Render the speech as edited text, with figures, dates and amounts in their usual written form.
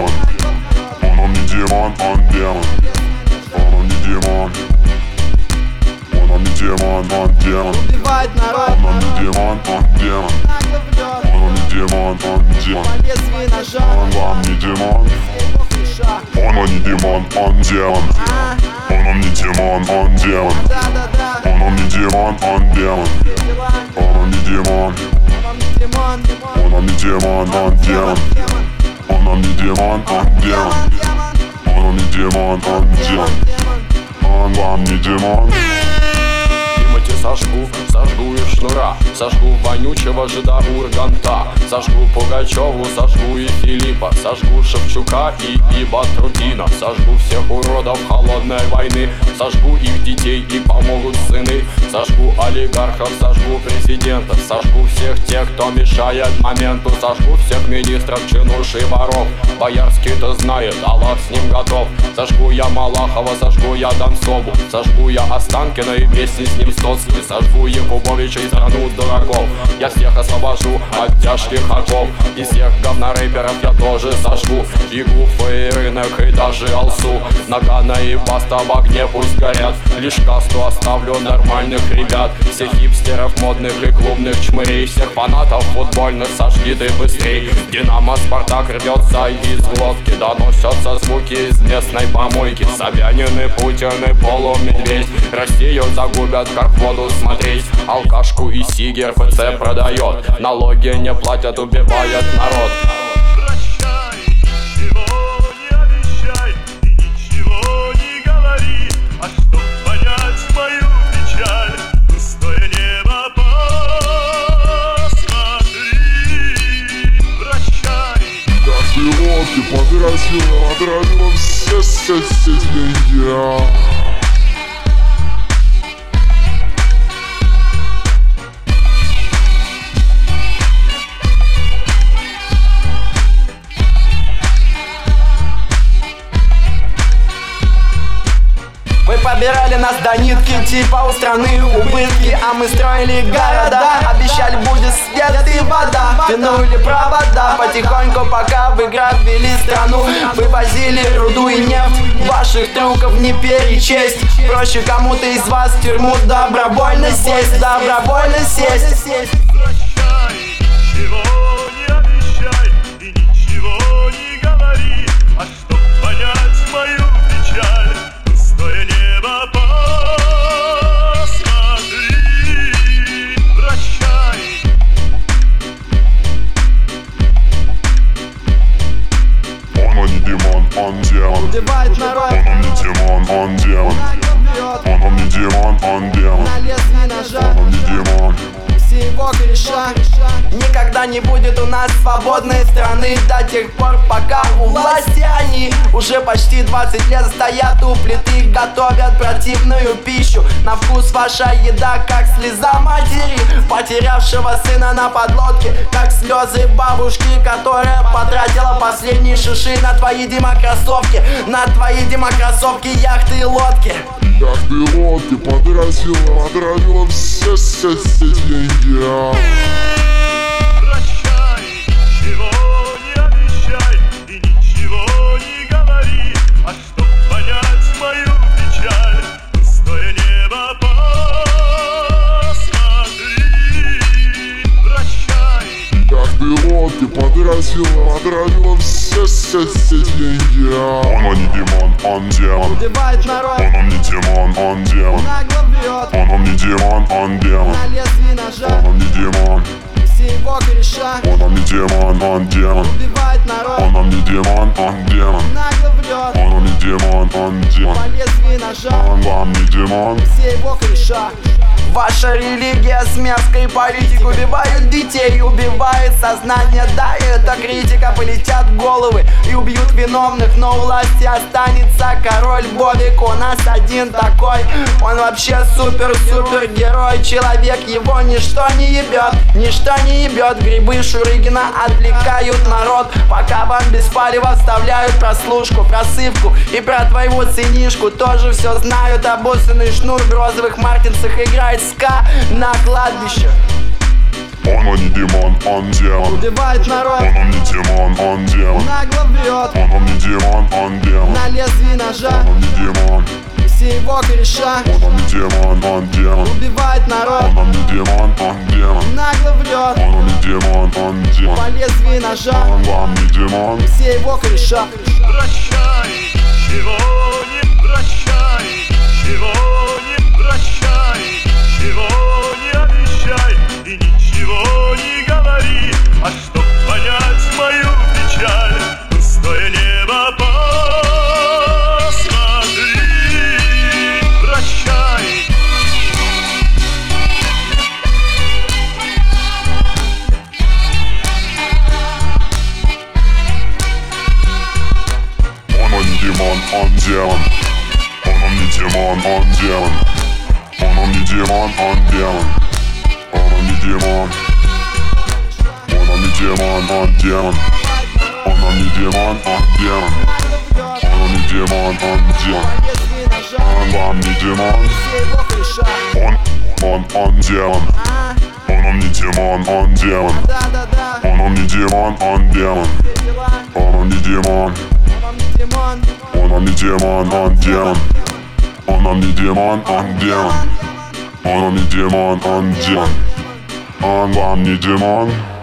демон. Он не демон, он демон. Он не демон. Он не демон, он демон. Убивает народ. Он не демон, он демон. Нагло врет. Он не демон, он демон. По лезвию ножа. Он вам не демон. Его клиша. Он не демон, он демон. Он не демон, он демон. Да-да-да. Он не демон, он демон. Дела. Он не демон. Он не демон. Он не демон, он демон. Он не демон, он демон. Он не демон, он демон. Он вам не демон. Тимати сожгу и Шнура, сожгу вонючего жида Урганта, сожгу Пугачеву, сожгу и Филиппа, сожгу Шевчука и Батрутдина, сожгу всех уродов холодной войны, сожгу их детей и помогут сыны, сожгу олигархов, сожгу президентов, сожгу всех тех, кто мешает моменту, сожгу всех министров, чинуш и воров. Боярский-то знает, Аллах с ним готов. Сожгу я Малахова, сожгу я Донцову, сожгу я Останкина и вместе с ним Стоцкий, сожгу Якубовича и страну дураков. Я всех освобожу от тяжких оков, и всех говнорэперов я тоже сожгу. И Гуфа, и Рынок, и даже Алсу, Нагана и Баста в огне пусть горят. Лишь касту оставлю нормальных ребят, всех хипстеров, модных и клубных чмырей, всех фанатов футбольных сожги ты быстрей. Динамо, Спартак рвется из глотки, доносятся звуки из местной помойки. Собянин и Путин и полумедведь Россию загубят, как в воду смотреть. Алкашку и сиги РПЦ продает, налоги не платят, убивает народ. Прощай, ничего не обещай и ничего не говори, а чтоб понять мою печаль, пустое небо посмотри. Прощай. Каждый год ты потратила все деньги. Вы побирали нас до нитки, типа у страны убытки, а мы строили города, обещали будет свет и вода, тянули провода потихоньку, пока вы грабили страну. Вывозили руду и нефть, ваших трюков не перечесть. Проще кому-то из вас в тюрьму добровольно сесть, добровольно сесть. Прощай, ничего не обещай и ничего не говори, а чтоб понять мою печаль, пустое небо посмотри. Прощай. Он не демон, он демон. Убивает народ. Он не демон, он демон. Нагло врет. Он не демон, он демон. На лезвие ножа. Он не демон. Все его греша. Никогда не будет у нас свободной страны до тех пор, пока у власти они уже почти 20 лет стоят у плиты, готовят противную пищу. На вкус ваша еда, как слеза матери, потерявшего сына на подлодке, как слезы бабушки, которая потратила последние шиши на твои демокроссовки, на твои демокроссовки, яхты и лодки. Каждый год ты потратила все деньги. Прощай, ничего не обещай и ничего не говори, а чтоб понять мою печаль, пустое небо посмотри. Прощай. Каждый год ты потратила все деньги. Он не демон, он демон. Убивает народ. Он не демон, он демон. Нагло врет. Он не демон, он демон. На лезвие ножа. Он не демон. Все его греша. Он не демон, он демон. Убивает народ. Он не демон, он демон. Нагло врет. Он не демон, он демон. По лезвию ножа. Он вам не демон. Все его греша. Ваша религия с мерзкой политикой убивают детей, убивает сознание. Да, это критика, полетят головы и убьют виновных, но у власти останется король Бобик. У нас один такой, он вообще супер герой. Человек, его ничто не ебет, ничто не ебет. Грибы Шурыгина отвлекают народ, пока вам без палева вставляют прослушку, просывку. И про твоего сынишку тоже все знают. Обоссанный шнур в розовых мартинсах играет ска на кладбище. Он не демон, он демон. Убивает народ, Он не демон, он демон. нагло врет, Он не демон, он демон. на лезвии ножа, Он не демон, все его кореша. он не демон, он демон. Убивает народ, Он не демон, он демон. нагло врет, Он не демон, он демон. по лезвию ножа, Он вам не демон. все его кореша. Прощай, чего не прощай, чего не прощай, чего не обещай и ничего не говори. А чтоб понять мою печаль, пустое небо посмотри. Прощай. Он не демон, он демон. Он не демон, он демон. Он не демон, он демон. Он не демон. Он не демон, он демон. Он не демон, он демон. Он не демон, он демон. Лезвие ножа, Он вам не демон. все его кореша. Он демон. Он не демон, он демон. Да-да-да, Он не демон, он демон. все дела, Он не демон. он не демон. Он не демон, он демон. Он не демон, он демон. Он не демон, он демон. Он вам не демон.